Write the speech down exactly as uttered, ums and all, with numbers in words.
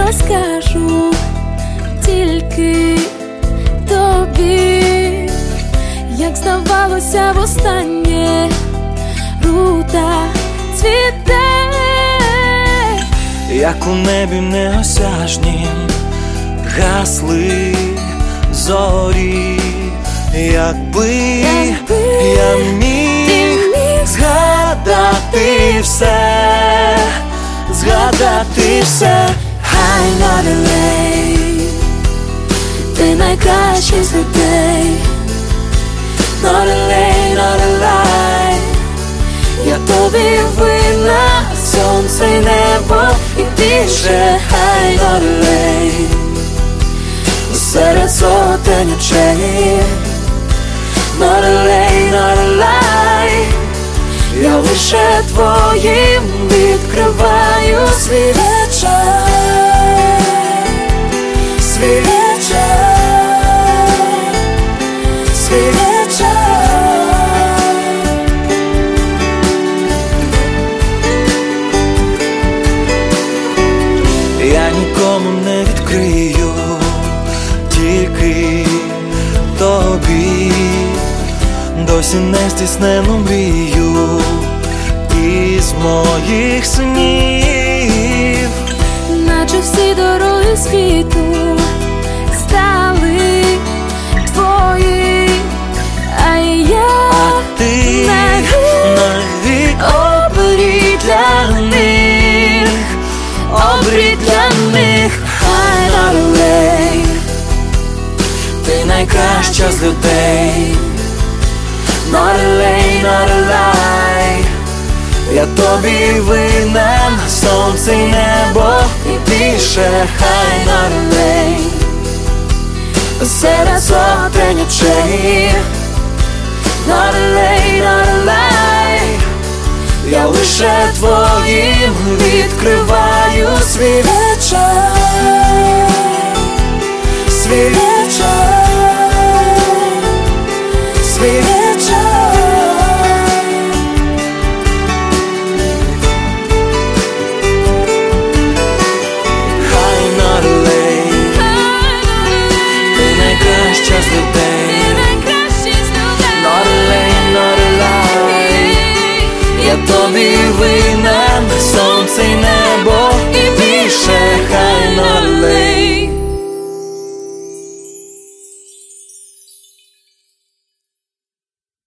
скажу тільки тобі, як здавалося востаннє, рута цвіте, як у небі неосяжнім гасли зорі. Якби, Якби я міг, міг згадати все, згадати все. I'm not a late, ти найкращий з людей. Not a late, not a lie, я тобі винна, сонце й небо і більше. I'm not a late, серед сотень очей. Not a late, not a lie, я лише твоїм відкриваю свій вечір, свій вечір, свій вечір. Я нікому не відкрию, тільки тобі, досі не здійснену мрію із моїх снів. Наче всі дороги світу стали твої, а я а ти навік обрій для них, обрій для них. I'm not a late, ти найкраща з людей. not a late, not a lie, я тобі винен, сонце й небо і більше. I'm not a late, серед сотень очей. Not a late, not a lie, Я лише твоїм відкриваю свій вечір, свій вечір, свій вечір. I'm not a late, ти найкраща з людей. Not a late, not a lie, я тобі винен,